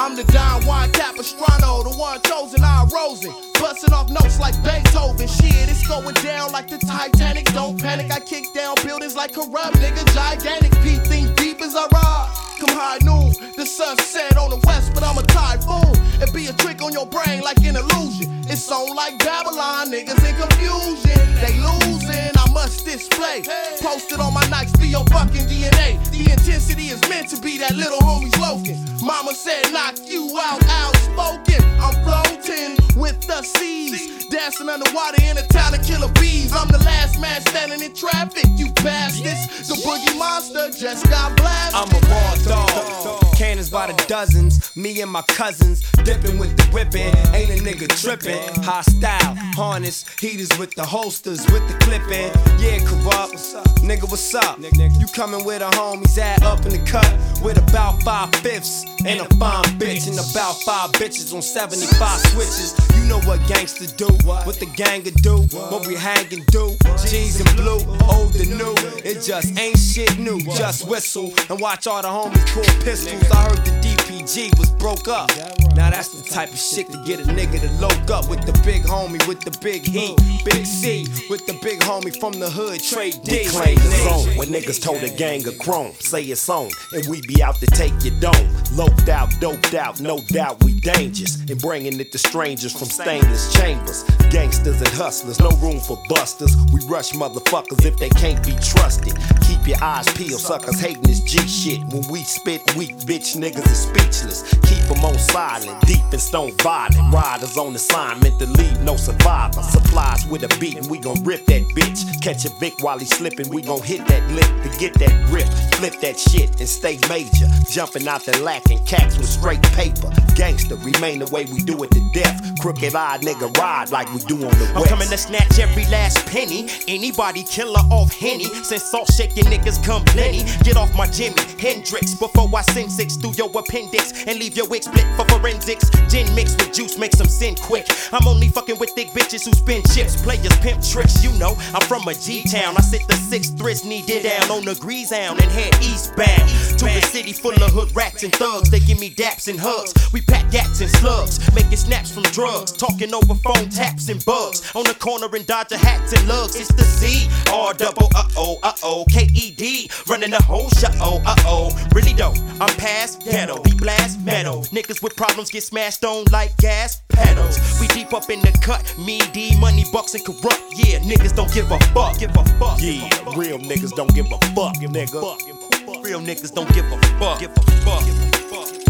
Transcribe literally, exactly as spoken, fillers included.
I'm the Don Juan Capistrano, the one chosen, I Rosen. Busting off notes like Beethoven. Shit, it's going down like the Titanic. Don't panic, I kick down buildings like corrupt nigga. Gigantic, P think deep as I ride. Come high noon, the sun set on the west, but I'm a typhoon. It be a trick on your brain like an illusion. It's on like Babylon, niggas in confusion. They losing, I must display. Posted on my Nikes, be your fucking D N A. The intensity is meant to be that little homie's loafing. Mama said knock you out, outspoken. I'm floating with the seas, dancing underwater in a town of killer bees. I'm the last man standing in traffic, you bastards. The boogie monster just got blasted. I'm a raw dog, cannons by the dozens. Me and my cousins dipping with the whipping. Ain't a nigga tripping. Hostile, harness, heaters with the holsters, with the clipping. Yeah, corrupt, nigga, what's up? You coming with a homies at up in the cut with about five fifths and a fine bitch and about five bitches on seventy-five switches. You know what gangsters do, what the gang do, what we hang and do. G's and blue, old and new. It just ain't shit new. Just whistle and watch all the homies pull pistols. I heard the D P G was broke up. Now that's the type of shit to get a nigga to loke up with the big homie, with the big heat, Big C, with the big homie from the hood, Trey D. We claim the zone when niggas told a gang of chrome, say it's on, and we be out to take your dome. Loped out, doped out, no doubt we dangerous, and bringing it to strangers from stainless chambers. Gangsters and hustlers, no room for busters. We rush motherfuckers if they can't be trusted. Keep your eyes peeled, suckers hating this G shit. When we spit weak, bitch niggas is speechless. Keep them on silent, deep and stone violent. Riders on assignment to leave no survivor. Supplies with a beat and we gon' rip that bitch. Catch a Vic while he slipping, we gon' hit that lip to get that grip. Flip that shit and stay major. Jumping out the lack and cats with straight paper. Gangster, remain the way we do it to death. Crooked eye nigga ride like we do on the west. I'm coming to snatch every last penny. Anybody killer off Henny. Since salt shaking niggas come plenty. Get off my Jimi Hendrix before I send six through your appendix and leave your wig split for forensics. Gin mixed with juice makes them sin quick. I'm only fucking with thick bitches who spin chips. Players pimp tricks, you know. I'm from a G-town. I sit the six thrift knee did down on the Greasehound and head eastbound to a city full of hood rats and thugs. They give me daps and hugs. We pack gats and slugs, making snaps from drugs, talking over phone taps and bugs. On the corner and Dodger hats and lugs. It's the Z R double uh oh uh oh K E D running the whole show. Uh oh, really though, I'm past ghetto. We blast metal. Niggas with problems get smashed on like gas pedals. We deep up in the cut. Me, D, money, bucks and corrupt. Yeah, niggas don't give a fuck. Give a fuck. Yeah, real niggas don't give a fuck, nigga. Real niggas don't give a fuck. Give a fuck.